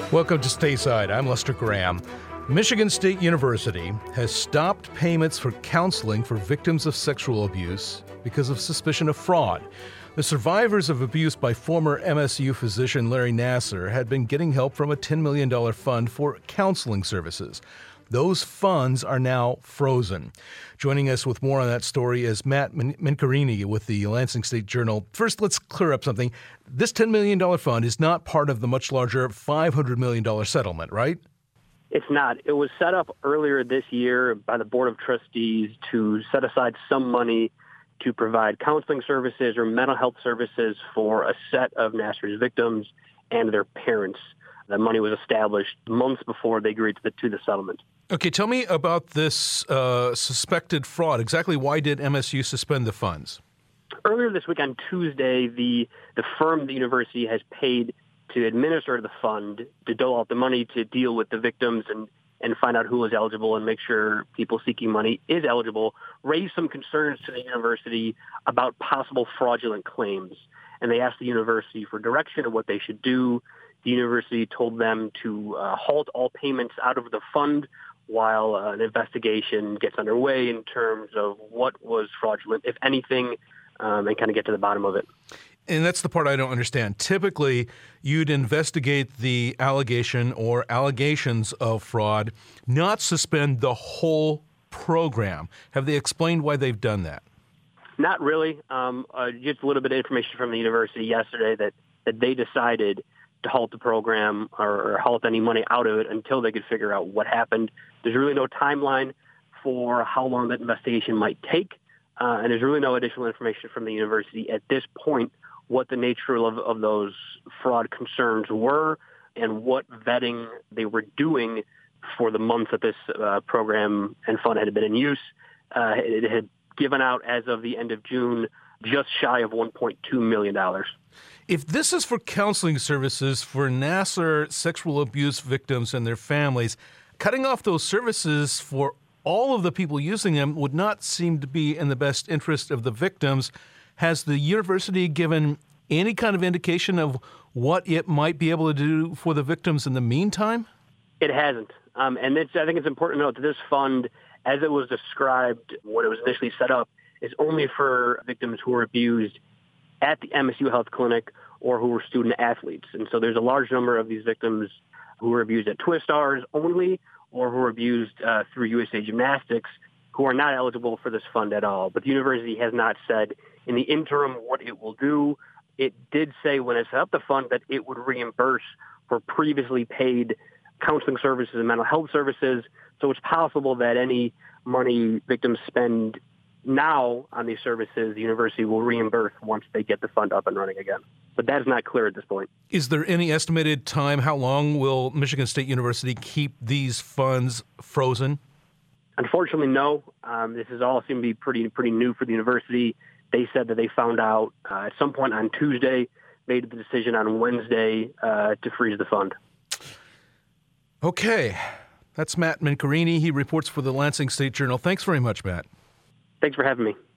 Welcome to Stateside. I'm Lester Graham. Michigan State University has stopped payments for counseling for victims of sexual abuse because of suspicion of fraud. The survivors of abuse by former MSU physician Larry Nassar had been getting help from a $10 million fund for counseling services. Those funds are now frozen. Joining us with more on that story is Matt Mincarini with the Lansing State Journal. First, let's clear up something. This $10 million fund is not part of the much larger $500 million settlement, right? It's not. It was set up earlier this year by the Board of Trustees to set aside some money to provide counseling services or mental health services for a set of Nassar's victims and their parents. That money was established months before they agreed to the settlement. Okay, tell me about this suspected fraud. Exactly why did MSU suspend the funds? Earlier this week on Tuesday, the firm the university has paid to administer the fund, to dole out the money to deal with the victims and find out who is eligible and make sure people seeking money is eligible, raised some concerns to the university about possible fraudulent claims. And they asked the university for direction of what they should do. The university told them to halt all payments out of the fund while an investigation gets underway in terms of what was fraudulent, if anything, and kind of get to the bottom of it. And that's the part I don't understand. Typically, you'd investigate the allegation or allegations of fraud, not suspend the whole program. Have they explained why they've done that? Not really. Just a little bit of information from the university yesterday that they decided to halt the program or halt any money out of it until they could figure out what happened. There's really no timeline for how long that investigation might take, and there's really no additional information from the university at this point what the nature of those fraud concerns were and what vetting they were doing for the months that this program and fund had been in use. It had given out, as of the end of June, just shy of $1.2 million. If this is for counseling services for Nassar sexual abuse victims and their families, cutting off those services for all of the people using them would not seem to be in the best interest of the victims. Has the university given any kind of indication of what it might be able to do for the victims in the meantime? It hasn't. I think it's important to note that this fund, as it was described when it was initially set up, is only for victims who were abused at the MSU Health Clinic or who were student athletes. And so there's a large number of these victims who were abused at Twistars only or who were abused through USA Gymnastics who are not eligible for this fund at all. But the university has not said in the interim what it will do. It did say when it set up the fund that it would reimburse for previously paid counseling services and mental health services. So it's possible that any money victims spend now on these services, the university will reimburse once they get the fund up and running again. But that is not clear at this point. Is there any estimated time? How long will Michigan State University keep these funds frozen? Unfortunately, no. This is all seem to be pretty new for the university. They said that they found out at some point on Tuesday, made the decision on Wednesday to freeze the fund. Okay. That's Matt Mincarini. He reports for the Lansing State Journal. Thanks very much, Matt. Thanks for having me.